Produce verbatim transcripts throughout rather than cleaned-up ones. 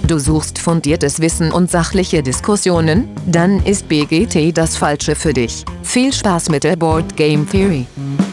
Du suchst fundiertes Wissen und sachliche Diskussionen? Dann ist B G T das Falsche für dich. Viel Spaß mit der Board Game Theory.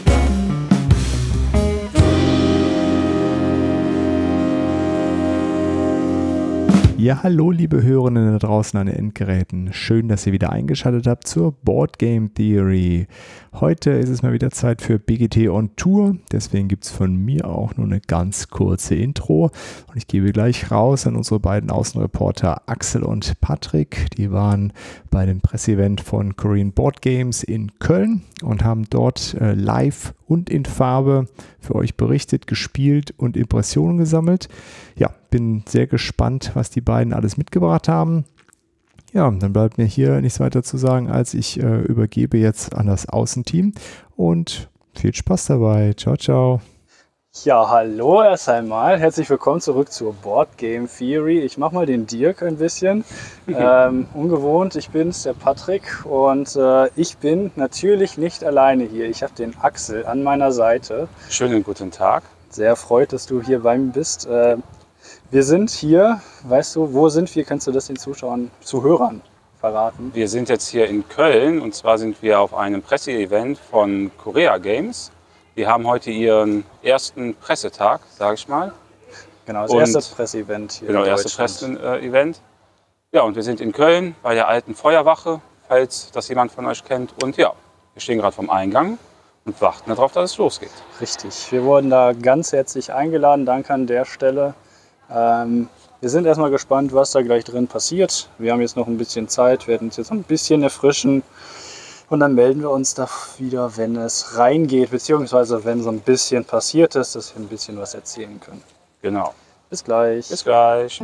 Ja, hallo liebe Hörerinnen da draußen an den Endgeräten. Schön, dass ihr wieder eingeschaltet habt zur Board Game Theory. Heute ist es mal wieder Zeit für B G T on Tour. Deswegen gibt es von mir auch nur eine ganz kurze Intro. Und ich gebe gleich raus an unsere beiden Außenreporter Axel und Patrick. Die waren bei dem Presseevent von Korean Board Games in Köln und haben dort äh, live und in Farbe für euch berichtet, gespielt und Impressionen gesammelt. Ja, bin sehr gespannt, was die beiden alles mitgebracht haben. Ja, dann bleibt mir hier nichts weiter zu sagen, als ich äh, übergebe jetzt an das Außenteam und viel Spaß dabei. Ciao, ciao. Ja, hallo erst einmal. Herzlich willkommen zurück zur Board Game Theory. Ich mache mal den Dirk ein bisschen. ähm, ungewohnt, ich bin's, der Patrick. Und äh, ich bin natürlich nicht alleine hier. Ich habe den Axel an meiner Seite. Schönen guten Tag. Sehr freut, dass du hier bei mir bist. Äh, wir sind hier, weißt du, wo sind wir? Kannst du das den Zuschauern, Zuhörern verraten? Wir sind jetzt hier in Köln und zwar sind wir auf einem Presseevent von Korea Games. Die haben heute ihren ersten Pressetag, sage ich mal. Genau, das und erste Presseevent hier Genau, in erste Deutschland. Presseevent. Ja, und wir sind in Köln bei der alten Feuerwache, falls das jemand von euch kennt. Und ja, wir stehen gerade vom Eingang und warten darauf, dass es losgeht. Richtig, wir wurden da ganz herzlich eingeladen. Danke an der Stelle. Ähm, wir sind erstmal gespannt, was da gleich drin passiert. Wir haben jetzt noch ein bisschen Zeit, werden uns jetzt ein bisschen erfrischen. Und dann melden wir uns da wieder, wenn es reingeht, beziehungsweise wenn so ein bisschen passiert ist, dass wir ein bisschen was erzählen können. Genau. Bis gleich. Bis gleich.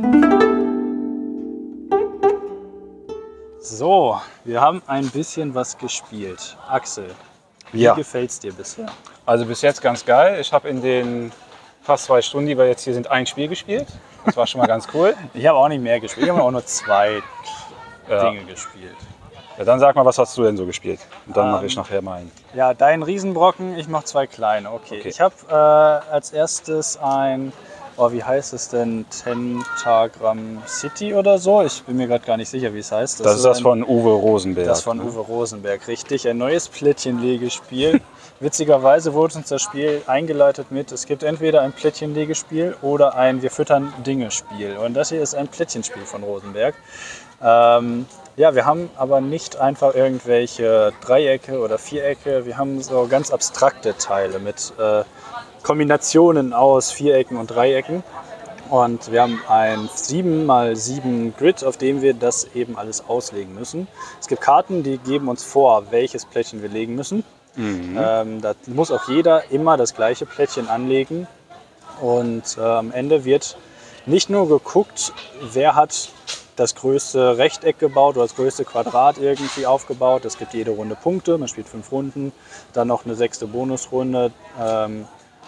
So, wir haben ein bisschen was gespielt. Axel, wie Ja. gefällt es dir bisher? Also bis jetzt ganz geil. Ich habe in den fast zwei Stunden, die wir jetzt hier sind, ein Spiel gespielt. Das war schon mal ganz cool. Ich habe auch nicht mehr gespielt, ich habe auch nur zwei Ja. Dinge gespielt. Ja, dann sag mal, was hast du denn so gespielt? Und dann Ähm, mache ich nachher meinen. Ja, dein Riesenbrocken, ich mache zwei kleine. Okay, Okay. ich habe äh, als erstes ein, oh, wie heißt es denn, Tentagram City oder so? Ich bin mir gerade gar nicht sicher, wie es heißt. Das ist das ein, von Uwe Rosenberg. Das von ne? Uwe Rosenberg, richtig. Ein neues Plättchenlegespiel. Witzigerweise wurde uns das Spiel eingeleitet mit, es gibt entweder ein Plättchenlegespiel oder ein Wir füttern Dinge-Spiel. Und das hier ist ein Plättchenspiel von Rosenberg. Ähm, ja, wir haben aber nicht einfach irgendwelche Dreiecke oder Vierecke, wir haben so ganz abstrakte Teile mit äh, Kombinationen aus Vierecken und Dreiecken. Und wir haben ein sieben mal sieben Grid, auf dem wir das eben alles auslegen müssen. Es gibt Karten, die geben uns vor, welches Plättchen wir legen müssen. Mhm. Ähm, da muss auch jeder immer das gleiche Plättchen anlegen. Und äh, am Ende wird nicht nur geguckt, wer hat das größte Rechteck gebaut oder das größte Quadrat irgendwie aufgebaut. Es gibt jede Runde Punkte, man spielt fünf Runden, dann noch eine sechste Bonusrunde. Ähm,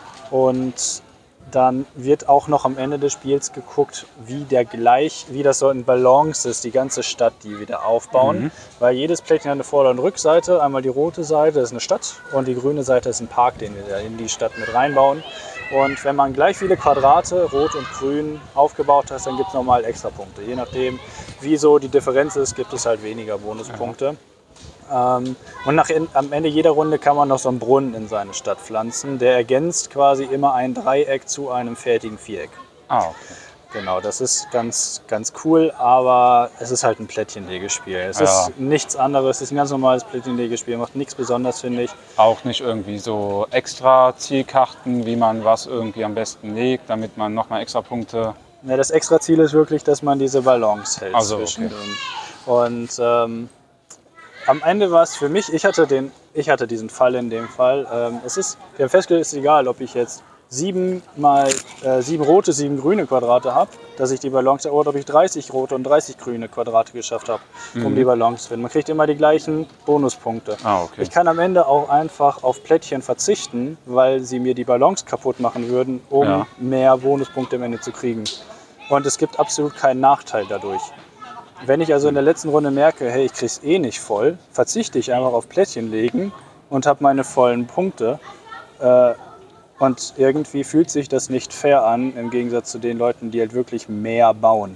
und dann wird auch noch am Ende des Spiels geguckt, wie, der gleich, wie das so in Balance ist, die ganze Stadt, die wir da aufbauen. Mhm. Weil jedes Plättchen hat eine Vorder- und Rückseite. Einmal die rote Seite ist eine Stadt und die grüne Seite ist ein Park, den wir da in die Stadt mit reinbauen. Und wenn man gleich viele Quadrate, rot und grün, aufgebaut hat, dann gibt es nochmal extra Punkte. Je nachdem, wie so die Differenz ist, gibt es halt weniger Bonuspunkte. Ähm, und nach in, am Ende jeder Runde kann man noch so einen Brunnen in seine Stadt pflanzen. Der ergänzt quasi immer ein Dreieck zu einem fertigen Viereck. Ah, okay. Genau, das ist ganz, ganz cool, aber es ist halt ein Plättchenlegespiel. Es Ja. ist nichts anderes, es ist ein ganz normales Plättchenlegespiel, macht nichts Besonderes, finde ich. Auch nicht irgendwie so extra Zielkarten, wie man was irgendwie am besten legt, damit man nochmal extra Punkte... Ja, das extra Ziel ist wirklich, dass man diese Balance hält Also, zwischen okay. dem. Und ähm, am Ende war es für mich, ich hatte, den, ich hatte diesen Fall in dem Fall. Ähm, es ist, wir haben festgestellt, es ist egal, ob ich jetzt sieben mal äh, sieben rote, sieben grüne Quadrate habe, dass ich die Balance, oder ob ich dreißig rote und dreißig grüne Quadrate geschafft habe, um Mhm. die Balance zu finden. Man kriegt immer die gleichen Bonuspunkte. Ah, okay. Ich kann am Ende auch einfach auf Plättchen verzichten, weil sie mir die Balance kaputt machen würden, um Ja. mehr Bonuspunkte am Ende zu kriegen. Und es gibt absolut keinen Nachteil dadurch. Wenn ich also in der letzten Runde merke, hey, ich krieg's eh nicht voll, verzichte ich einfach auf Plättchen legen und habe meine vollen Punkte. Äh, Und irgendwie fühlt sich das nicht fair an, im Gegensatz zu den Leuten, die halt wirklich mehr bauen.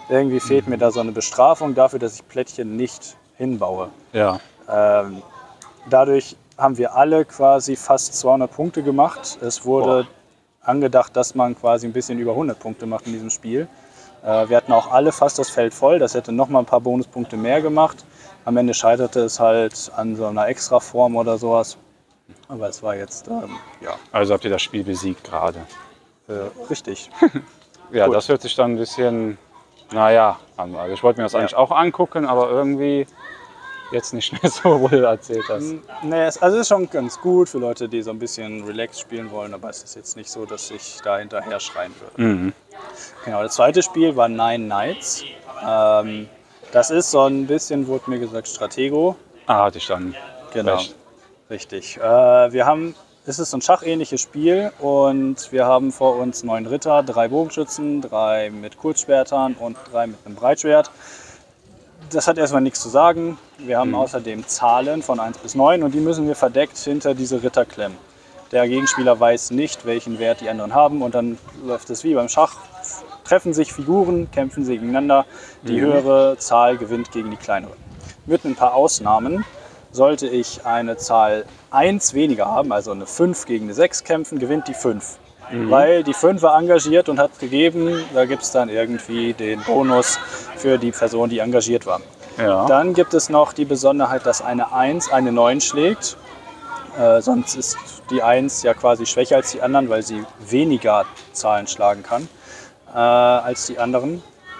Irgendwie fehlt mir da so eine Bestrafung dafür, dass ich Plättchen nicht hinbaue. Ja. Ähm, dadurch haben wir alle quasi fast zweihundert Punkte gemacht. Es wurde Boah. angedacht, dass man quasi ein bisschen über hundert Punkte macht in diesem Spiel. Äh, wir hatten auch alle fast das Feld voll. Das hätte nochmal ein paar Bonuspunkte mehr gemacht. Am Ende scheiterte es halt an so einer Extraform oder sowas. Aber es war jetzt, ähm, ja. Also habt ihr das Spiel besiegt gerade? Äh, richtig. Ja, Gut. Das hört sich dann ein bisschen, naja, an. Also ich wollte mir das eigentlich ja. auch angucken, aber irgendwie jetzt nicht mehr so, wo du erzählt hast. Nee, es, also es ist schon ganz gut für Leute, die so ein bisschen relaxed spielen wollen, aber es ist jetzt nicht so, dass ich da hinterher schreien würde. Mhm. Genau, das zweite Spiel war Nine Nights. Ähm, das ist so ein bisschen, wurde mir gesagt, Stratego. Ah, hatte ich dann. Genau, recht. Richtig. Äh, wir haben, es ist so ein schachähnliches Spiel und wir haben vor uns neun Ritter, drei Bogenschützen, drei mit Kurzschwertern und drei mit einem Breitschwert. Das hat erstmal nichts zu sagen. Wir haben mhm. außerdem Zahlen von eins bis neun und die müssen wir verdeckt hinter diese Ritter klemmen. Der Gegenspieler weiß nicht, welchen Wert die anderen haben und dann läuft es wie beim Schach. Treffen sich Figuren, kämpfen sie gegeneinander. Die mhm. höhere Zahl gewinnt gegen die kleinere. Mit ein paar Ausnahmen. Sollte ich eine Zahl eins weniger haben, also eine fünf gegen eine sechs kämpfen, gewinnt die fünf. Mhm. Weil die fünf war engagiert und hat gegeben, da gibt es dann irgendwie den Bonus für die Person, die engagiert war. Ja. Dann gibt es noch die Besonderheit, dass eine eins eine neun schlägt. Äh, sonst ist die eins ja quasi schwächer als die anderen, weil sie weniger Zahlen schlagen kann äh, als die anderen.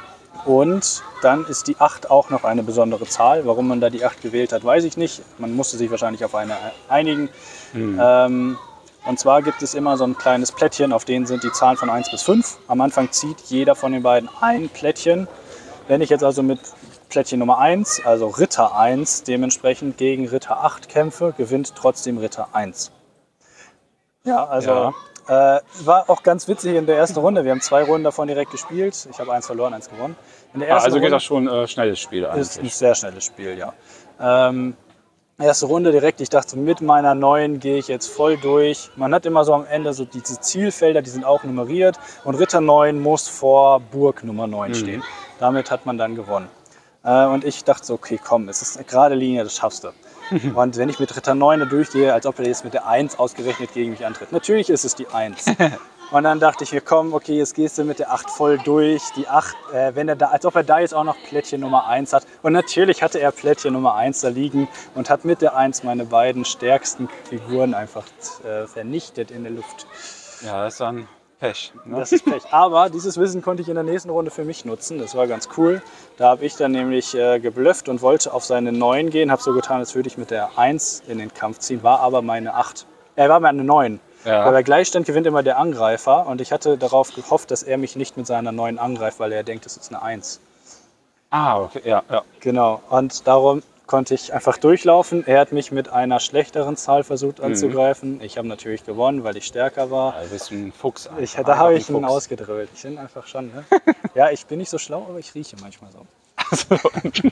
Und dann ist die acht auch noch eine besondere Zahl. Warum man da die acht gewählt hat, weiß ich nicht. Man musste sich wahrscheinlich auf eine einigen. Mhm. Ähm, und zwar gibt es immer so ein kleines Plättchen, auf denen sind die Zahlen von eins bis fünf. Am Anfang zieht jeder von den beiden ein Plättchen. Wenn ich jetzt also mit Plättchen Nummer eins, also Ritter eins, dementsprechend gegen Ritter acht kämpfe, gewinnt trotzdem Ritter eins. Ja, also... Ja. Äh, war auch ganz witzig in der ersten Runde. Wir haben zwei Runden davon direkt gespielt. Ich habe eins verloren, eins gewonnen. In der ersten ah, also geht Runde das schon ein äh, schnelles Spiel eigentlich. Ist ein sehr schnelles Spiel, ja. Ähm, erste Runde direkt, ich dachte, mit meiner neuen gehe ich jetzt voll durch. Man hat immer so am Ende so diese Zielfelder, die sind auch nummeriert. Und Ritter neun muss vor Burg Nummer neun mhm. stehen. Damit hat man dann gewonnen. Äh, und ich dachte so, okay, komm, es ist eine gerade Linie, das schaffst du. Und wenn ich mit Ritter neun da durchgehe, als ob er jetzt mit der eins ausgerechnet gegen mich antritt. Natürlich ist es die eins. Und dann dachte ich mir, komm, okay, jetzt gehst du mit der acht voll durch. Die acht, äh, wenn er da, als ob er da jetzt auch noch Plättchen Nummer eins hat. Und natürlich hatte er Plättchen Nummer eins da liegen und hat mit der eins meine beiden stärksten Figuren einfach äh, vernichtet in der Luft. Ja, das ist dann Pech. Ne? Das ist Pech. Aber dieses Wissen konnte ich in der nächsten Runde für mich nutzen. Das war ganz cool. Da habe ich dann nämlich äh, geblufft und wollte auf seine neun gehen. Habe so getan, als würde ich mit der eins in den Kampf ziehen. War aber meine acht. Er äh, war meine neun. Ja. Weil bei Gleichstand gewinnt immer der Angreifer. Und ich hatte darauf gehofft, dass er mich nicht mit seiner neun angreift, weil er denkt, das ist eine eins. Ah, okay. Ja, ja. Genau. Und darum konnte ich einfach durchlaufen. Er hat mich mit einer schlechteren Zahl versucht anzugreifen. Mhm. Ich habe natürlich gewonnen, weil ich stärker war. Ja, du bist ein Fuchs. Ich, da habe ich ihn ausgedrillt. Ich bin einfach schon, ne? Ja, ich bin nicht so schlau, aber ich rieche manchmal so. Also.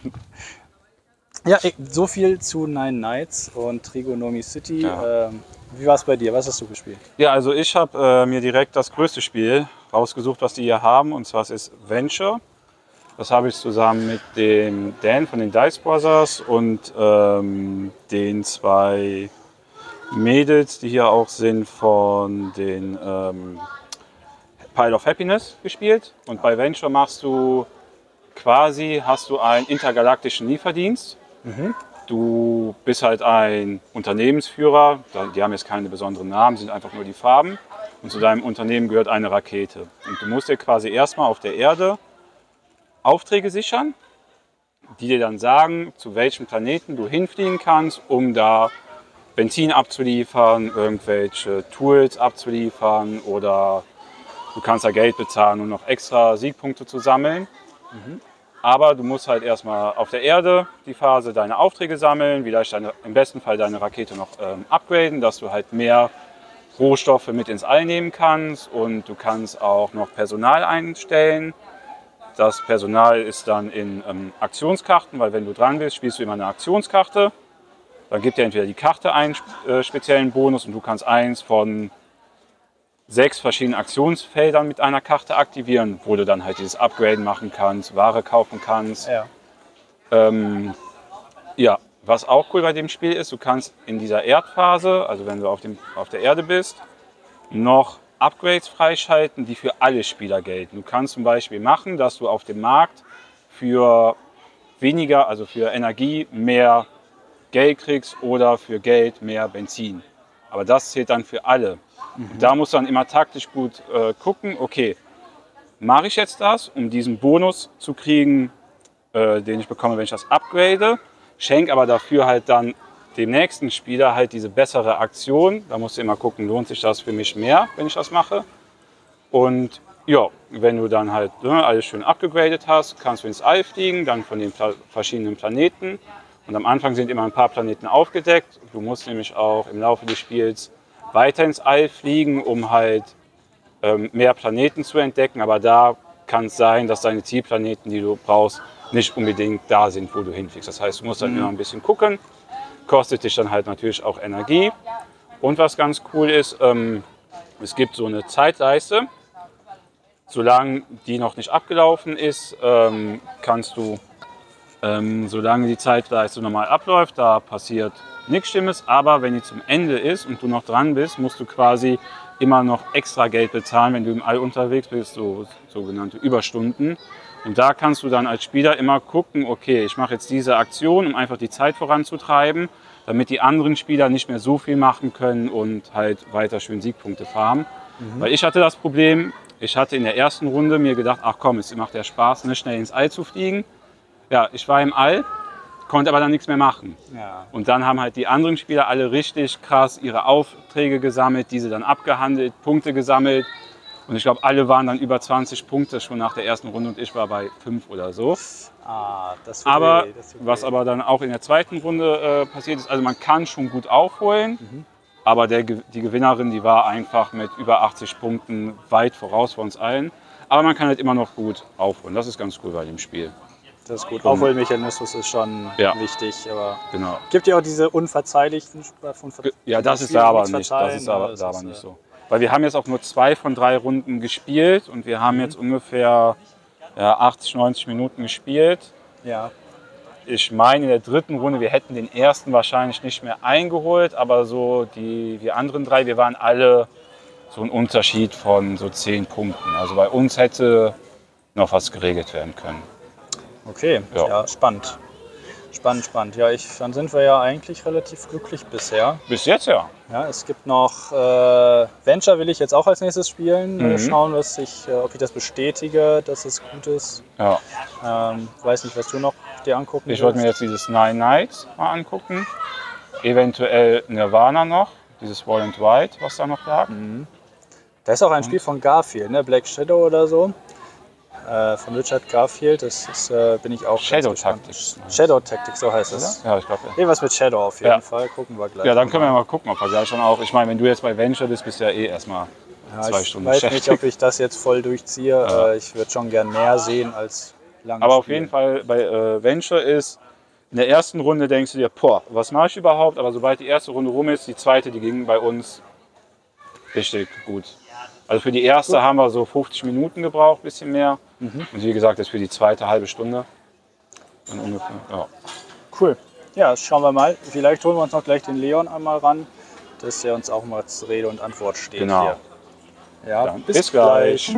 Ja, so viel zu Nine Nights und Trigonomy City. Ja. Ähm, wie war es bei dir? Was hast du gespielt? Ja, also ich habe äh, mir direkt das größte Spiel rausgesucht, was die hier haben. Und zwar es ist Venture. Das habe ich zusammen mit dem Dan von den Dice Brothers und ähm, den zwei Mädels, die hier auch sind, von den ähm, Pile of Happiness gespielt. Und bei Venture machst du quasi, hast du einen intergalaktischen Lieferdienst. Mhm. Du bist halt ein Unternehmensführer, die haben jetzt keine besonderen Namen, sind einfach nur die Farben. Und zu deinem Unternehmen gehört eine Rakete. Und du musst dir quasi erstmal auf der Erde Aufträge sichern, die dir dann sagen, zu welchem Planeten du hinfliegen kannst, um da Benzin abzuliefern, irgendwelche Tools abzuliefern oder du kannst da Geld bezahlen, um noch extra Siegpunkte zu sammeln. Mhm. Aber du musst halt erstmal auf der Erde die Phase deine Aufträge sammeln, vielleicht deine, im besten Fall deine Rakete noch ähm, upgraden, dass du halt mehr Rohstoffe mit ins All nehmen kannst und du kannst auch noch Personal einstellen. Das Personal ist dann in ähm, Aktionskarten, weil wenn du dran bist, spielst du immer eine Aktionskarte. Dann gibt dir entweder die Karte einen äh, speziellen Bonus und du kannst eins von sechs verschiedenen Aktionsfeldern mit einer Karte aktivieren, wo du dann halt dieses Upgraden machen kannst, Ware kaufen kannst. Ja. Ähm, ja, was auch cool bei dem Spiel ist, du kannst in dieser Erdphase, also wenn du auf, dem, auf der Erde bist, noch Upgrades freischalten, die für alle Spieler gelten. Du kannst zum Beispiel machen, dass du auf dem Markt für weniger, also für Energie mehr Geld kriegst oder für Geld mehr Benzin. Aber das zählt dann für alle. Mhm. Und da musst du dann immer taktisch gut äh, gucken, okay, mache ich jetzt das, um diesen Bonus zu kriegen, äh, den ich bekomme, wenn ich das upgrade, schenk aber dafür halt dann dem nächsten Spieler halt diese bessere Aktion. Da musst du immer gucken, lohnt sich das für mich mehr, wenn ich das mache. Und ja, wenn du dann halt ne, alles schön abgegradet hast, kannst du ins All fliegen, dann von den Pla- verschiedenen Planeten. Und am Anfang sind immer ein paar Planeten aufgedeckt. Du musst nämlich auch im Laufe des Spiels weiter ins All fliegen, um halt ähm, mehr Planeten zu entdecken. Aber da kann es sein, dass deine Zielplaneten, die du brauchst, nicht unbedingt da sind, wo du hinfliegst. Das heißt, du musst dann mhm. immer ein bisschen gucken. Kostet dich dann halt natürlich auch Energie. Und was ganz cool ist, ähm, es gibt so eine Zeitleiste. Solange die noch nicht abgelaufen ist, ähm, kannst du, ähm, solange die Zeitleiste normal abläuft, da passiert nichts Schlimmes. Aber wenn die zum Ende ist und du noch dran bist, musst du quasi immer noch extra Geld bezahlen, wenn du im All unterwegs bist, so sogenannte Überstunden. Und da kannst du dann als Spieler immer gucken, okay, ich mache jetzt diese Aktion, um einfach die Zeit voranzutreiben, damit die anderen Spieler nicht mehr so viel machen können und halt weiter schön Siegpunkte farmen. Mhm. Weil ich hatte das Problem, ich hatte in der ersten Runde mir gedacht, ach komm, es macht ja Spaß, ne, schnell ins All zu fliegen. Ja, ich war im All, konnte aber dann nichts mehr machen. Ja. Und dann haben halt die anderen Spieler alle richtig krass ihre Aufträge gesammelt, diese dann abgehandelt, Punkte gesammelt. Und ich glaube, alle waren dann über zwanzig Punkte schon nach der ersten Runde und ich war bei fünf oder so. Ah, das wird aber weh, das wird was weh. aber dann auch in der zweiten Runde äh, passiert ist, also man kann schon gut aufholen, mhm. aber der, die Gewinnerin, die war einfach mit über achtzig Punkten weit voraus vor uns allen. Aber man kann halt immer noch gut aufholen. Das ist ganz cool bei dem Spiel. Das ist gut. Aufholmechanismus ist schon ja. wichtig. Aber genau. Gibt ja auch diese unverzeihlichen von Ver Ja, das ist da aber nicht. Das ist aber, das da ist, aber nicht so. Weil wir haben jetzt auch nur zwei von drei Runden gespielt und wir haben mhm. jetzt ungefähr ja, achtzig, neunzig Minuten gespielt. Ja. Ich meine in der dritten Runde, wir hätten den ersten wahrscheinlich nicht mehr eingeholt, aber so die, die anderen drei, wir waren alle so ein Unterschied von so zehn Punkten. Also bei uns hätte noch was geregelt werden können. Okay, ja, ja spannend. Spannend, spannend. Ja, ich, dann sind wir ja eigentlich relativ glücklich bisher. Bis jetzt ja. Ja, es gibt noch äh, Venture will ich jetzt auch als nächstes spielen. Mhm. Schauen, was ich, äh, ob ich das bestätige, dass es gut ist. Ja. Ähm, weiß nicht, was du noch dir angucken Ich wollte mir jetzt dieses Nine Nights mal angucken. Eventuell Nirvana noch, dieses Wall and White, was da noch lag. Mhm. Da ist auch ein Spiel von Garfield, ne? Black Shadow oder so. Äh, von Richard Garfield, das ist, äh, bin ich auch Shadow Tactics. Shadow Tactics, so heißt es. Ja, ich glaube. Ja. Irgendwas mit Shadow auf jeden ja. Fall, gucken wir gleich. Ja, dann können wir mal gucken, ob wir gleich schon auch. Ich meine, wenn du jetzt bei Venture bist, bist du ja eh erstmal ja, zwei Stunden beschäftigt. Ich weiß nicht, ob ich das jetzt voll durchziehe. Ja. Äh, ich würde schon gern mehr sehen als lange Aber auf spielen. jeden Fall bei äh, Venture ist, in der ersten Runde denkst du dir, boah, was mache ich überhaupt? Aber sobald die erste Runde rum ist, die zweite, die ging bei uns richtig gut. Also für die erste Gut. haben wir so fünfzig Minuten gebraucht, ein bisschen mehr. Mhm. Und wie gesagt, das für die zweite halbe Stunde. Und ungefähr, ja. Cool. Ja, schauen wir mal. Vielleicht holen wir uns noch gleich den Leon einmal ran, dass er uns auch mal zur Rede und Antwort steht. Genau. Hier. Ja, Dann bis, bis gleich.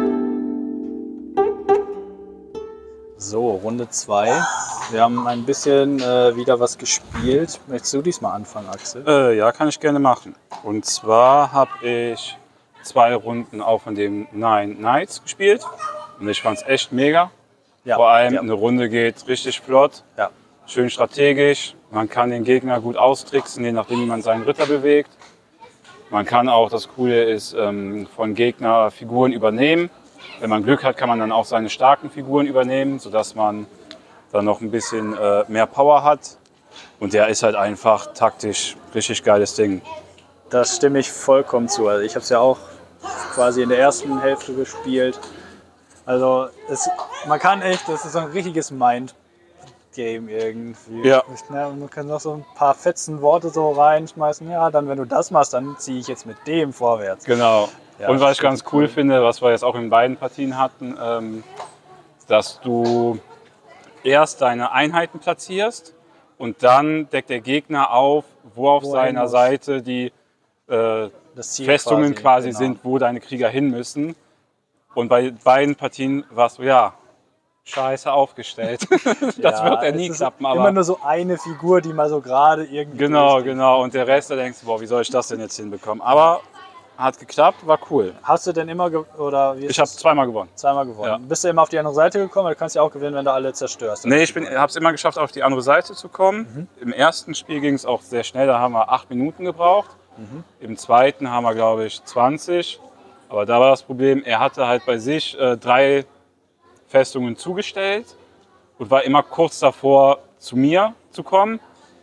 So, Runde zwei. Wir haben ein bisschen äh, wieder was gespielt. Möchtest du diesmal anfangen, Axel? Äh, ja, kann ich gerne machen. Und zwar habe ich zwei Runden auch von dem Nine Nights gespielt. Und ich fand es echt mega. Ja, Vor allem ja. eine Runde geht richtig flott, ja. schön strategisch. Man kann den Gegner gut austricksen, je nachdem wie man seinen Ritter bewegt. Man kann auch, das Coole ist, von Gegner Figuren übernehmen. Wenn man Glück hat, kann man dann auch seine starken Figuren übernehmen, sodass man dann noch ein bisschen mehr Power hat. Und der ist halt einfach taktisch richtig geiles Ding. Das stimme ich vollkommen zu. Also ich habe es ja auch quasi in der ersten Hälfte gespielt. Also es, man kann echt, das ist so ein richtiges Mind-Game irgendwie. Ja. Man kann noch so ein paar fetzen Worte so reinschmeißen. Ja, dann wenn du das machst, dann ziehe ich jetzt mit dem vorwärts. Genau. Ja, und was ich ganz cool, cool finde, was wir jetzt auch in beiden Partien hatten, ähm, dass du erst deine Einheiten platzierst und dann deckt der Gegner auf, wo auf Wo er hin seiner muss. Seite die äh, Das Ziel Festungen quasi, quasi genau. sind, wo deine Krieger hin müssen. Und bei beiden Partien warst du, ja, scheiße aufgestellt. Das Ja, wird ja nie es ist klappen. Aber immer nur so eine Figur, die mal so gerade irgendwie genau, durchgeht. genau. Und der Rest, da denkst du, boah, wie soll ich das denn jetzt hinbekommen? Aber hat geklappt, war cool. Hast du denn immer, ge oder wie ist Ich habe das? zweimal gewonnen. zweimal gewonnen? Ja. Bist du immer auf die andere Seite gekommen? Weil du kannst ja auch gewinnen, wenn du alle zerstörst. Nee, ich habe es immer geschafft, auf die andere Seite zu kommen. Mhm. Im ersten Spiel ging es auch sehr schnell, da haben wir acht Minuten gebraucht. Mhm. Im zweiten haben wir, glaube ich, zwanzig. Aber da war das Problem, er hatte halt bei sich äh, drei Festungen zugestellt und war immer kurz davor, zu mir zu kommen.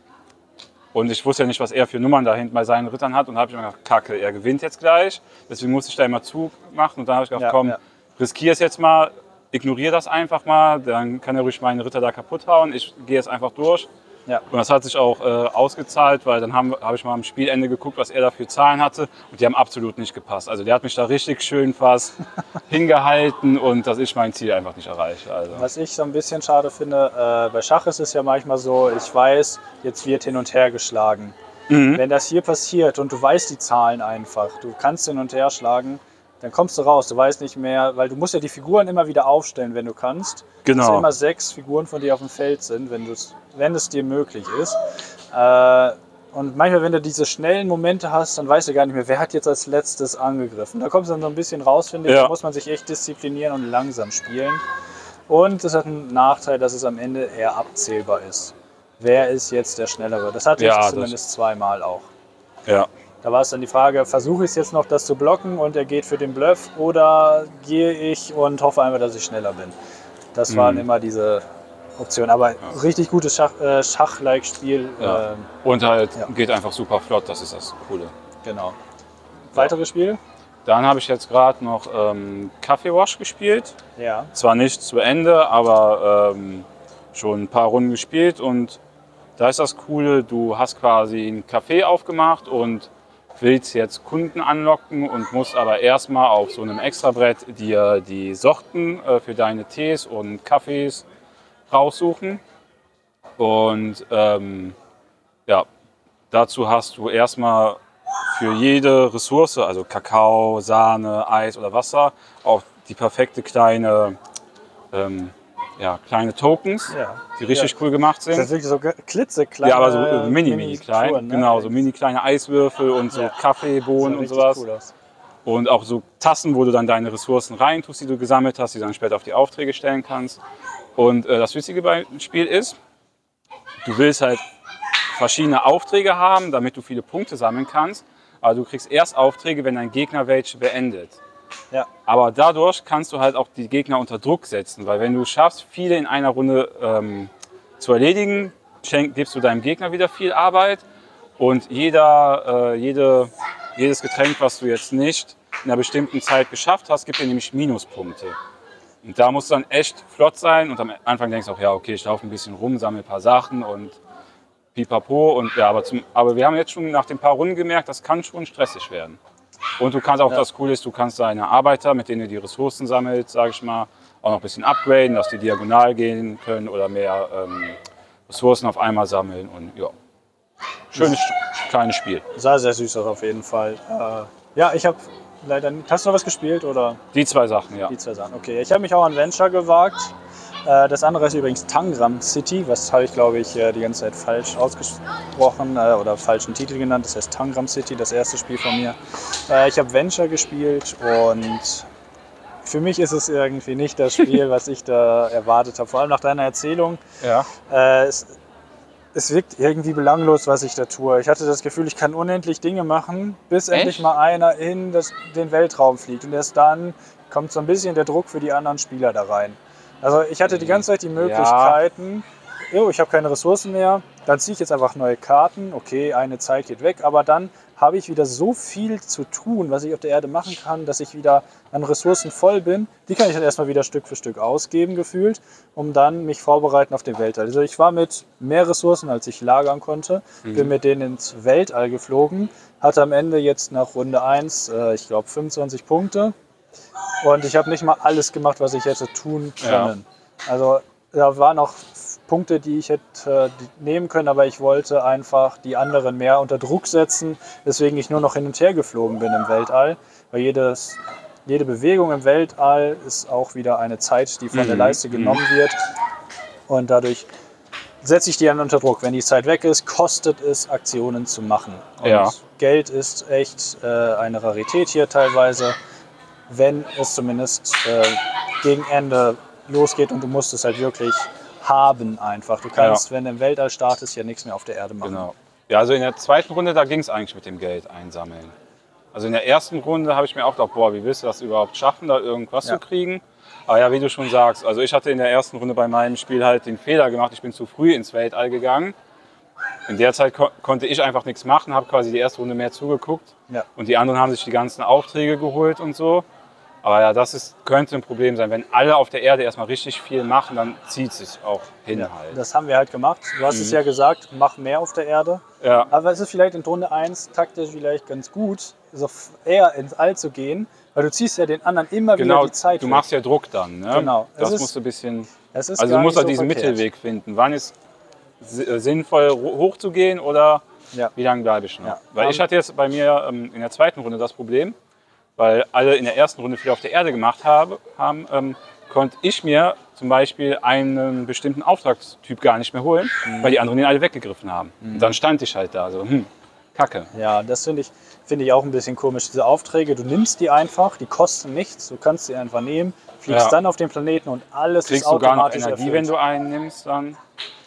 Und ich wusste ja nicht, was er für Nummern da hinten bei seinen Rittern hat. Und da habe ich mir gedacht, kacke, er gewinnt jetzt gleich. Deswegen musste ich da immer zumachen. Und dann habe ich gedacht, Ja, komm, ja. riskiere es jetzt mal, ignoriere das einfach mal. Dann kann er ruhig meine Ritter da kaputt hauen. Ich gehe jetzt einfach durch. Ja. Und das hat sich auch äh, ausgezahlt, weil dann habe hab ich mal am Spielende geguckt, was er da für Zahlen hatte. Und die haben absolut nicht gepasst. Also der hat mich da richtig schön fast hingehalten und dass ich mein Ziel einfach nicht erreiche. Also. Was ich so ein bisschen schade finde, äh, bei Schach ist es ja manchmal so, ich weiß, jetzt wird hin und her geschlagen. Mhm. Wenn das hier passiert und du weißt die Zahlen einfach, du kannst hin und her schlagen, dann kommst du raus. Du weißt nicht mehr, weil du musst ja die Figuren immer wieder aufstellen, wenn du kannst. Genau. Dass immer sechs Figuren von dir auf dem Feld sind, wenn, wenn es dir möglich ist. Äh, und manchmal, wenn du diese schnellen Momente hast, dann weißt du gar nicht mehr, wer hat jetzt als letztes angegriffen. Da kommst du dann so ein bisschen raus, finde ich. Ja. Da muss man sich echt disziplinieren und langsam spielen. Und es hat einen Nachteil, dass es am Ende eher abzählbar ist. Wer ist jetzt der Schnellere? Das hatte Ja, ich das- zumindest zweimal auch. Ja. Da war es dann die Frage, versuche ich es jetzt noch, das zu blocken und er geht für den Bluff oder gehe ich und hoffe einfach, dass ich schneller bin. Das waren Mhm. immer diese Optionen. Aber richtig gutes Schach, äh, Schach-like-Spiel. Ja. Ähm, Und halt Ja. geht einfach super flott, das ist das Coole. genau. Weitere Spiele? Dann habe ich jetzt gerade noch ähm, Kaffee Wash gespielt. Ja. Zwar nicht zu Ende, aber ähm, schon ein paar Runden gespielt. Und da ist das Coole, du hast quasi einen Café aufgemacht und willst jetzt Kunden anlocken und musst aber erstmal auf so einem Extrabrett dir die Sorten äh, für deine Tees und Kaffees raussuchen. Und ähm, ja, dazu hast du erstmal für jede Ressource, also Kakao, Sahne, Eis oder Wasser, auch die perfekte kleine, ähm, ja, kleine Tokens, Ja. die richtig Ja. cool gemacht Das sind. sind wirklich so ge- klitzekleine. Ja, aber so äh, mini, mini klein. Figuren, ne? Genau, so mini kleine Eiswürfel und so Ja. Kaffeebohnen und Sah richtig sowas. cool aus. Und auch so Tassen, wo du dann deine Ressourcen reintust, die du gesammelt hast, die du dann später auf die Aufträge stellen kannst. Und äh, das Witzige beim Spiel ist, du willst halt verschiedene Aufträge haben, damit du viele Punkte sammeln kannst. Aber du kriegst erst Aufträge, wenn dein Gegner welche beendet. Ja. Aber dadurch kannst du halt auch die Gegner unter Druck setzen, weil wenn du schaffst, viele in einer Runde ähm, zu erledigen, schenk, gibst du deinem Gegner wieder viel Arbeit und jeder, äh, jede, jedes Getränk, was du jetzt nicht in einer bestimmten Zeit geschafft hast, gibt dir nämlich Minuspunkte. Und da musst du dann echt flott sein und am Anfang denkst du auch, ja okay, ich laufe ein bisschen rum, sammle ein paar Sachen und pipapo. Und, ja, aber, zum, aber wir haben jetzt schon nach den paar Runden gemerkt, das kann schon stressig werden. Und du kannst auch, Ja. das Coole ist, du kannst deine Arbeiter, mit denen du die Ressourcen sammelst, sage ich mal, auch noch ein bisschen upgraden, dass die diagonal gehen können oder mehr ähm, Ressourcen auf einmal sammeln. Und ja, schönes kleines Spiel. Sah sehr süß aus auf jeden Fall. Äh, ja, ich habe leider nicht. Hast du noch was gespielt oder Die zwei Sachen, ja. die zwei Sachen? Okay, ich habe mich auch an Venture gewagt. Äh, das andere ist übrigens Tangram City. Was habe ich, glaube ich, äh, die ganze Zeit falsch ausgesprochen äh, oder falschen Titel genannt. Das heißt Tangram City, das erste Spiel von mir. Äh, ich habe Venture gespielt und für mich ist es irgendwie nicht das Spiel, was ich da erwartet habe. Vor allem nach deiner Erzählung. ja. Äh, es, es wirkt irgendwie belanglos, was ich da tue. Ich hatte das Gefühl, ich kann unendlich Dinge machen, bis Echt? endlich mal einer in das, den Weltraum fliegt. Und erst dann kommt so ein bisschen der Druck für die anderen Spieler da rein. Also ich hatte die ganze Zeit die Möglichkeiten, jo, ich habe keine Ressourcen mehr, dann ziehe ich jetzt einfach neue Karten. Okay, eine Zeit geht weg, aber dann habe ich wieder so viel zu tun, was ich auf der Erde machen kann, dass ich wieder an Ressourcen voll bin. Die kann ich dann erstmal wieder Stück für Stück ausgeben, gefühlt, um dann mich vorbereiten auf den Weltall. Also ich war mit mehr Ressourcen, als ich lagern konnte, mhm. bin mit denen ins Weltall geflogen, hatte am Ende jetzt nach Runde eins, äh, ich glaube, fünfundzwanzig Punkte. Und ich habe nicht mal alles gemacht, was ich hätte tun können. Ja. Also da waren noch Punkte, die ich hätte nehmen können, aber ich wollte einfach die anderen mehr unter Druck setzen, weswegen ich nur noch hin und her geflogen bin im Weltall. Weil jedes, jede Bewegung im Weltall ist auch wieder eine Zeit, die von mhm. der Leiste genommen wird. Und dadurch setze ich die dann unter Druck. Wenn die Zeit weg ist, kostet es, Aktionen zu machen. Und ja. Geld ist echt äh, eine Rarität hier teilweise, wenn es zumindest äh, gegen Ende losgeht und du musst es halt wirklich haben einfach. Du kannst, ja. wenn du im Weltall startest, ja nichts mehr auf der Erde machen. Genau. Ja, also in der zweiten Runde, da ging es eigentlich mit dem Geld einsammeln. Also in der ersten Runde habe ich mir auch gedacht, boah, wie willst du das überhaupt schaffen, da irgendwas ja. zu kriegen? Aber ja, wie du schon sagst, also ich hatte in der ersten Runde bei meinem Spiel halt den Fehler gemacht, ich bin zu früh ins Weltall gegangen. In der Zeit ko- konnte ich einfach nichts machen, habe quasi die erste Runde mehr zugeguckt. Ja. Und die anderen haben sich die ganzen Aufträge geholt und so. Aber ja, das ist, könnte ein Problem sein. Wenn alle auf der Erde erstmal richtig viel machen, dann zieht es sich auch hin ja, halt. Das haben wir halt gemacht. Du hast mhm. es ja gesagt, mach mehr auf der Erde. Ja. Aber es ist vielleicht in Runde eins taktisch vielleicht ganz gut, so eher ins All zu gehen, weil du ziehst ja den anderen immer genau, wieder die Zeit. Du machst ja Druck dann. Ne? Genau. Das ist, musst du ein bisschen. Es ist also du musst auch so diesen verkehrt. Mittelweg finden. Wann ist sinnvoll hochzugehen oder ja. wie lange bleibe ich noch? Ja. Weil ich hatte jetzt bei mir ähm, in der zweiten Runde das Problem, weil alle in der ersten Runde viel auf der Erde gemacht habe, haben, ähm, konnte ich mir zum Beispiel einen bestimmten Auftragstyp gar nicht mehr holen, mhm. weil die anderen den alle weggegriffen haben. Mhm. Und dann stand ich halt da so, hm, Kacke. Ja, das finde ich, find ich auch ein bisschen komisch. Diese Aufträge, du nimmst die einfach, die kosten nichts, du kannst sie einfach nehmen, fliegst ja. dann auf den Planeten und alles Kriegst ist automatisch Kriegst du gar noch Energie, erfüllt. wenn du einen nimmst dann?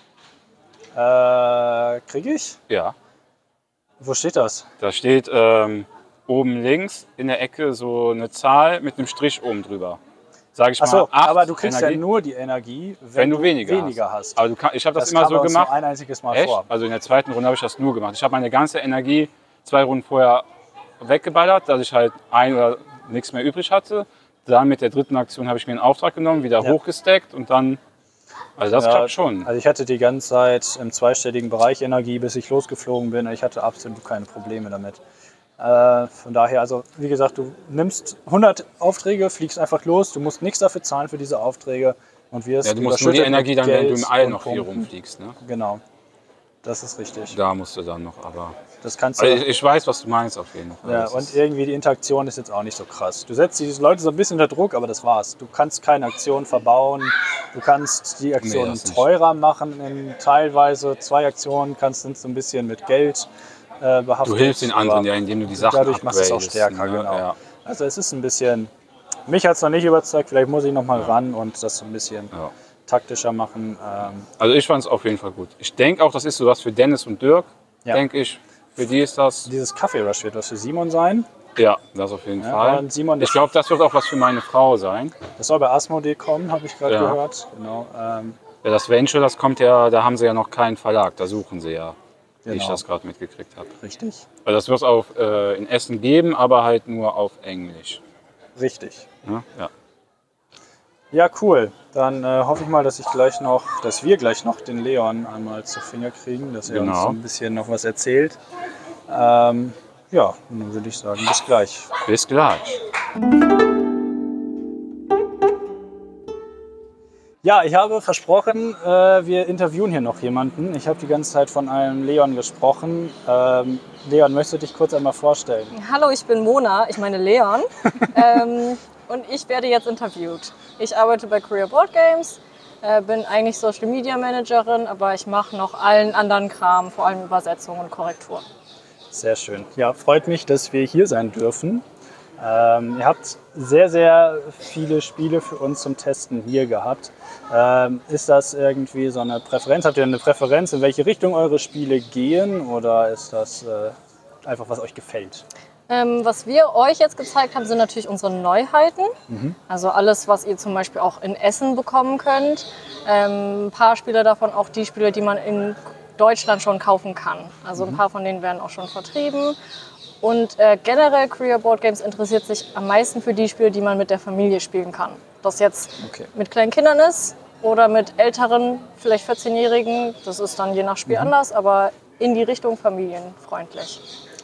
Äh, krieg ich? Ja. Wo steht das? Da steht ähm, oben links in der Ecke so eine Zahl mit einem Strich oben drüber. Sag ich Ach so, mal, acht aber du kriegst Energie, ja nur die Energie, wenn, wenn du weniger, weniger hast. hast. Aber du kann, ich habe das, das immer kam so bei uns gemacht. nur ein einziges Mal Echt? vor. Also in der zweiten Runde habe ich das nur gemacht. Ich habe meine ganze Energie zwei Runden vorher weggeballert, dass ich halt ein oder nichts mehr übrig hatte. Dann mit der dritten Aktion habe ich mir einen Auftrag genommen, wieder ja. hochgesteckt und dann. Also das ja, klappt schon. Also ich hatte die ganze Zeit im zweistelligen Bereich Energie, bis ich losgeflogen bin. Ich hatte absolut keine Probleme damit. Äh, von daher, also wie gesagt, du nimmst hundert Aufträge, fliegst einfach los, du musst nichts dafür zahlen für diese Aufträge und wirst ja, du musst nur die Energie dann, wenn du im All noch hier rumfliegst. Ne? Genau, das ist richtig. Da musst du dann noch, aber das kannst du. Also ich, ich weiß, was du meinst auf jeden Fall. Ja, das und irgendwie die Interaktion ist jetzt auch nicht so krass. Du setzt diese Leute so ein bisschen unter Druck, aber das war's. Du kannst keine Aktion verbauen, du kannst die Aktionen nee, teurer machen, in teilweise zwei Aktionen kannst du so ein bisschen mit Geld äh, behaftet. Du hilfst den anderen ja, indem du die Sachen dadurch machst du es auch stärker, ne? Genau. Ja. Also es ist ein bisschen, mich hat es noch nicht überzeugt, vielleicht muss ich noch mal ja. ran und das so ein bisschen ja. taktischer machen. Ähm also ich fand es auf jeden Fall gut. Ich denke auch, das ist so was für Dennis und Dirk, ja. denke ich. Für die ist das. Dieses Kaffee Rush wird was für Simon sein. Ja, das auf jeden ja, Fall. Und Simon, ich glaube, das wird auch was für meine Frau sein. Das soll bei Asmodee kommen, habe ich gerade ja. gehört. Genau. Ähm ja, das Venture, das kommt ja, da haben sie ja noch keinen Verlag, da suchen sie ja, wie genau. ich das gerade mitgekriegt habe. Richtig. Also das wird es auch äh, in Essen geben, aber halt nur auf Englisch. Richtig. Ja, ja. Ja, cool. Dann äh, hoffe ich mal, dass ich gleich noch, dass wir gleich noch den Leon einmal zu Finger kriegen, dass er genau. uns so ein bisschen noch was erzählt. Ähm, ja, und dann würde ich sagen, bis gleich. Bis gleich. Ja, ich habe versprochen, äh, wir interviewen hier noch jemanden. Ich habe die ganze Zeit von einem Leon gesprochen. Ähm, Leon, möchtest du dich kurz einmal vorstellen? Hallo, ich bin Mona, ich meine Leon. ähm, und ich werde jetzt interviewt. Ich arbeite bei Korea Board Games, äh, bin eigentlich Social Media Managerin, aber ich mache noch allen anderen Kram, vor allem Übersetzungen und Korrektur. Sehr schön. Ja, freut mich, dass wir hier sein dürfen. Ähm, ihr habt sehr, sehr viele Spiele für uns zum Testen hier gehabt. Ähm, ist das irgendwie so eine Präferenz? Habt ihr eine Präferenz, in welche Richtung eure Spiele gehen? Oder ist das äh, einfach, was euch gefällt? Ähm, was wir euch jetzt gezeigt haben, sind natürlich unsere Neuheiten. Mhm. Also alles, was ihr zum Beispiel auch in Essen bekommen könnt. Ähm, ein paar Spiele davon auch die Spiele, die man in Deutschland schon kaufen kann. Also ein paar von denen werden auch schon vertrieben. Und äh, generell Korea Board Games interessiert sich am meisten für die Spiele, die man mit der Familie spielen kann. Ob das jetzt Okay. mit kleinen Kindern ist oder mit älteren, vielleicht vierzehnjährigen. Das ist dann je nach Spiel Mhm. anders, aber in die Richtung familienfreundlich.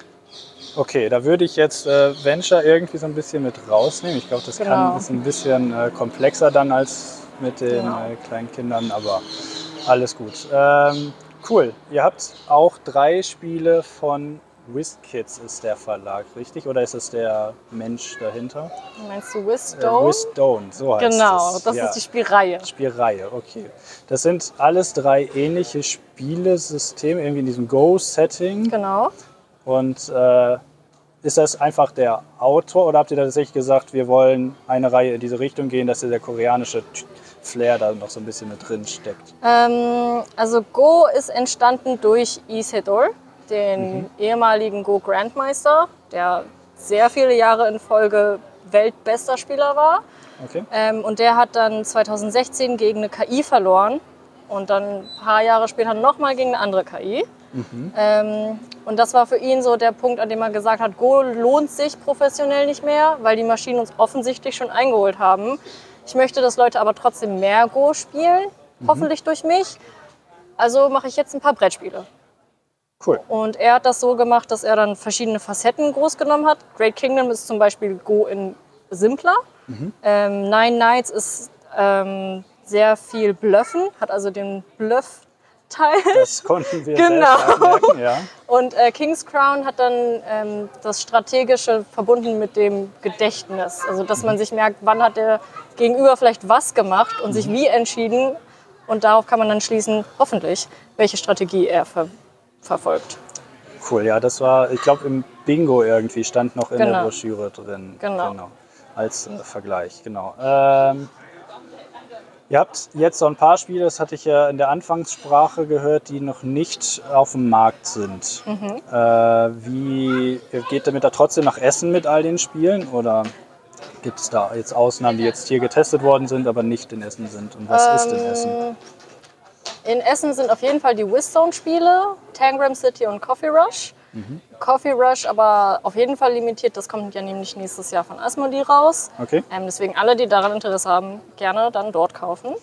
Okay, da würde ich jetzt äh, Venture irgendwie so ein bisschen mit rausnehmen. Ich glaube, das Genau. kann, ist ein bisschen äh, komplexer dann als mit den Genau. äh, kleinen Kindern, aber alles gut. Ähm, cool, ihr habt auch drei Spiele von WizKids ist der Verlag, richtig? Oder ist es der Mensch dahinter? Meinst du Äh, Wizstone? Wizstone, so heißt Genau, es. das Ja. ist die Spielreihe. Spielreihe, okay. Das sind alles drei ähnliche Spielesysteme, irgendwie in diesem Go-Setting. Genau. Und äh, ist das einfach der Autor oder habt ihr tatsächlich gesagt, wir wollen eine Reihe in diese Richtung gehen, dass der koreanische Flair da noch so ein bisschen mit drin steckt? Ähm, also Go ist entstanden durch Lee Sedol, den Mhm. ehemaligen Go-Grandmeister, der sehr viele Jahre in Folge weltbester Spieler war. Okay. Ähm, und der hat dann zweitausendsechzehn gegen eine K I verloren und dann ein paar Jahre später nochmal gegen eine andere K I. Ähm, und das war für ihn so der Punkt, an dem er gesagt hat, Go lohnt sich professionell nicht mehr, weil die Maschinen uns offensichtlich schon eingeholt haben. Ich möchte, dass Leute aber trotzdem mehr Go spielen, hoffentlich durch mich. Also mache ich jetzt ein paar Brettspiele. Cool. Und er hat das so gemacht, dass er dann verschiedene Facetten groß genommen hat. Great Kingdom ist zum Beispiel Go in simpler. Ähm, Nine Nights ist ähm, sehr viel Bluffen, hat also den Bluff-Teil. Das konnten wir Genau. selbst merken, ja. Und äh, King's Crown hat dann ähm, das Strategische verbunden mit dem Gedächtnis. Also dass man sich merkt, wann hat der Gegenüber vielleicht was gemacht und sich wie entschieden. Und darauf kann man dann schließen, hoffentlich, welche Strategie er ver verfolgt. Cool, ja, das war, ich glaube, im Bingo irgendwie stand noch in der Genau. Broschüre drin. Genau. Als äh, Vergleich, genau. Ähm, ihr habt jetzt so ein paar Spiele, das hatte ich ja in der Anfangssprache gehört, die noch nicht auf dem Markt sind. Mhm. Äh, wie geht damit da trotzdem nach Essen mit all den Spielen? Oder gibt es da jetzt Ausnahmen, die jetzt hier getestet worden sind, aber nicht in Essen sind? Und was ist in Essen? In Essen sind auf jeden Fall die Wizstone-Spiele, Tangram City und Coffee Rush. Coffee Rush aber auf jeden Fall limitiert, das kommt ja nämlich nächstes Jahr von Asmodee raus. Okay. Ähm, deswegen alle, die daran Interesse haben, gerne dann dort kaufen.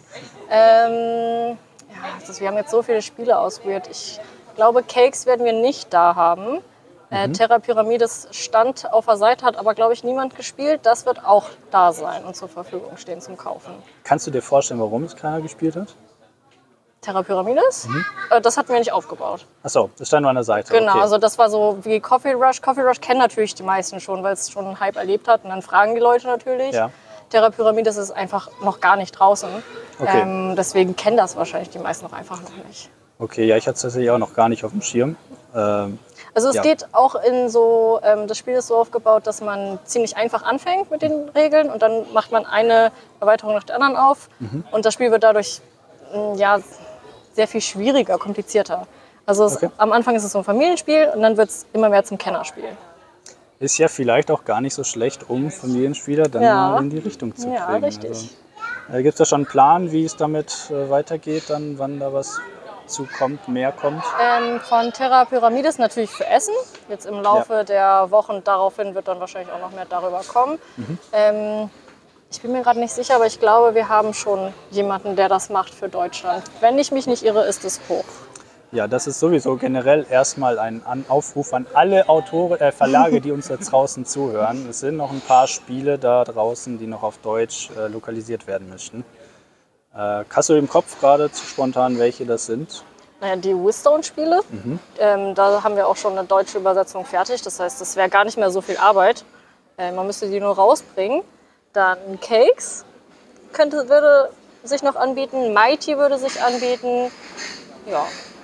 Ähm, ja, das, wir haben jetzt so viele Spiele ausprobiert. Ich glaube, Cakes werden wir nicht da haben. Äh, Terra Pyramides stand auf der Seite, hat aber, glaube ich, niemand gespielt. Das wird auch da sein und zur Verfügung stehen zum Kaufen. Kannst du dir vorstellen, warum es keiner gespielt hat? Terra Pyramides? Äh, das hatten wir nicht aufgebaut. Achso, das stand nur an der Seite. Genau, okay. also das war so wie Coffee Rush. Coffee Rush kennen natürlich die meisten schon, weil es schon einen Hype erlebt hat. Und dann fragen die Leute natürlich. Ja. Terra Pyramides ist einfach noch gar nicht draußen. Okay. Ähm, deswegen kennen das wahrscheinlich die meisten noch einfach noch nicht. Okay, ja, ich hatte es tatsächlich auch noch gar nicht auf dem Schirm. Ähm, Also es Ja. geht auch in so, ähm, das Spiel ist so aufgebaut, dass man ziemlich einfach anfängt mit den Regeln und dann macht man eine Erweiterung nach der anderen auf und das Spiel wird dadurch mh, ja, sehr viel schwieriger, komplizierter. Also es, Okay. am Anfang ist es so ein Familienspiel und dann wird es immer mehr zum Kennerspiel. ist ja vielleicht auch gar nicht so schlecht, um Familienspieler dann Ja. mal in die Richtung zu kriegen. Ja, richtig. Also, äh, Gibt es da schon einen Plan, wie es damit äh, weitergeht, dann, wann da was zukommt, mehr kommt? Ähm, von Terra Pyramides natürlich für Essen. Jetzt im Laufe der Wochen daraufhin wird dann wahrscheinlich auch noch mehr darüber kommen. Ähm, ich bin mir gerade nicht sicher, aber ich glaube, wir haben schon jemanden, der das macht für Deutschland. Wenn ich mich nicht irre, ist es hoch. Ja, das ist sowieso generell erstmal ein An Aufruf an alle Autoren, äh, Verlage, die uns jetzt draußen zuhören. Es sind noch ein paar Spiele da draußen, die noch auf Deutsch äh, lokalisiert werden möchten. Äh, hast du im Kopf gerade zu spontan, welche das sind? Naja, die Wizstone-Spiele, ähm, da haben wir auch schon eine deutsche Übersetzung fertig. Das heißt, das wäre gar nicht mehr so viel Arbeit. Äh, man müsste die nur rausbringen. Dann Cakes könnte, würde sich noch anbieten. Mighty würde sich anbieten. Ja,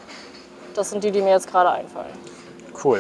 das sind die, die mir jetzt gerade einfallen. Cool.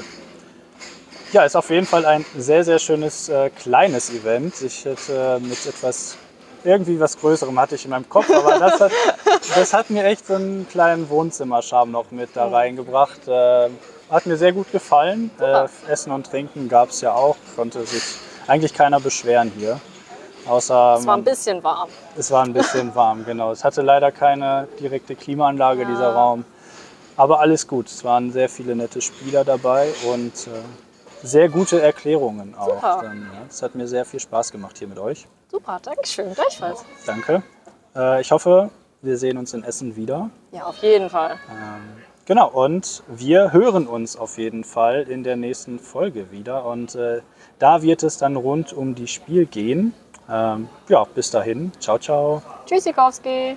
Ja, ist auf jeden Fall ein sehr, sehr schönes äh, kleines Event. Ich hätte mit etwas, irgendwie was Größerem hatte ich in meinem Kopf, aber das hat, das hat mir echt so einen kleinen Wohnzimmerscharme noch mit da reingebracht. Äh, hat mir sehr gut gefallen. Äh, Essen und Trinken gab es ja auch. Konnte sich eigentlich keiner beschweren hier. Außer Es war ein man- bisschen warm. es war ein bisschen warm, genau. Es hatte leider keine direkte Klimaanlage, dieser Raum. Aber alles gut. Es waren sehr viele nette Spieler dabei und äh, sehr gute Erklärungen auch. Super. Dann, ja, es hat mir sehr viel Spaß gemacht hier mit euch. Super, danke schön. Gleichfalls. Danke. Äh, ich hoffe, wir sehen uns in Essen wieder. Ja, auf jeden Fall. Ähm, genau, und wir hören uns auf jeden Fall in der nächsten Folge wieder. Und äh, da wird es dann rund um die Spiel gehen. Ähm, ja, bis dahin. Ciao, ciao. Tschüss, Sikowski.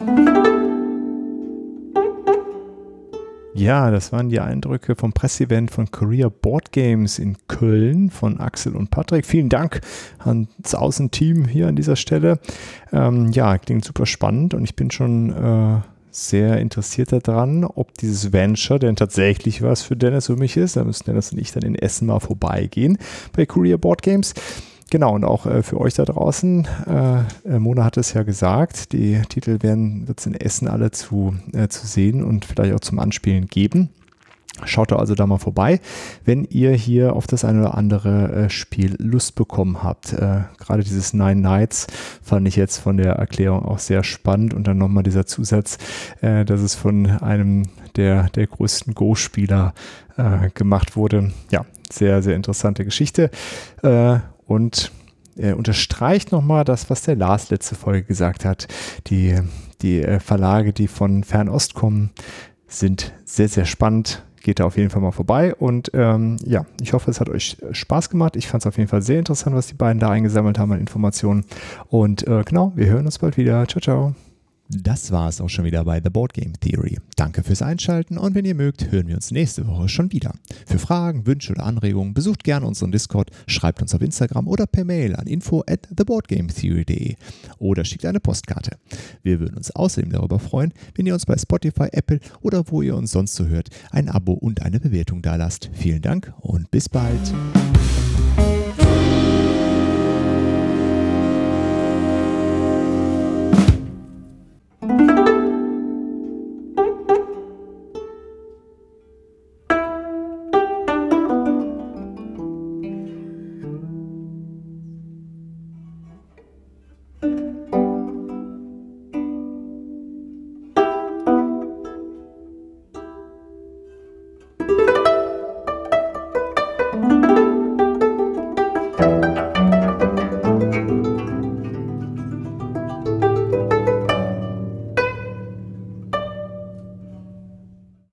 Ja, das waren die Eindrücke vom Presseevent von Korea Board Games in Köln von Axel und Patrick. Vielen Dank ans Außenteam hier an dieser Stelle. Ähm, ja, klingt super spannend und ich bin schon äh, sehr interessiert daran, ob dieses Venture denn tatsächlich was für Dennis und mich ist. Da müssen Dennis und ich dann in Essen mal vorbeigehen bei Korea Board Games. Genau, und auch äh, für euch da draußen, äh, Mona hat es ja gesagt, die Titel werden wird es in Essen alle zu, äh, zu sehen und vielleicht auch zum Anspielen geben. Schaut da also da mal vorbei, wenn ihr hier auf das eine oder andere äh, Spiel Lust bekommen habt. Äh, gerade dieses Nine Nights fand ich jetzt von der Erklärung auch sehr spannend und dann nochmal dieser Zusatz, äh, dass es von einem der, der größten Go-Spieler äh, gemacht wurde. Ja, sehr, sehr interessante Geschichte. Äh, Und er unterstreicht nochmal das, was der Lars letzte Folge gesagt hat. Die, die Verlage, die von Fernost kommen, sind sehr, sehr spannend. Geht da auf jeden Fall mal vorbei. Und ähm, ja, ich hoffe, es hat euch Spaß gemacht. Ich fand es auf jeden Fall sehr interessant, was die beiden da eingesammelt haben an Informationen. Und äh, genau, wir hören uns bald wieder. Ciao, ciao. Das war es auch schon wieder bei The Board Game Theory. Danke fürs Einschalten und wenn ihr mögt, hören wir uns nächste Woche schon wieder. Für Fragen, Wünsche oder Anregungen besucht gerne unseren Discord, schreibt uns auf Instagram oder per Mail an info at theboardgametheory punkt de oder schickt eine Postkarte. Wir würden uns außerdem darüber freuen, wenn ihr uns bei Spotify, Apple oder wo ihr uns sonst so hört, ein Abo und eine Bewertung dalasst. Vielen Dank und bis bald.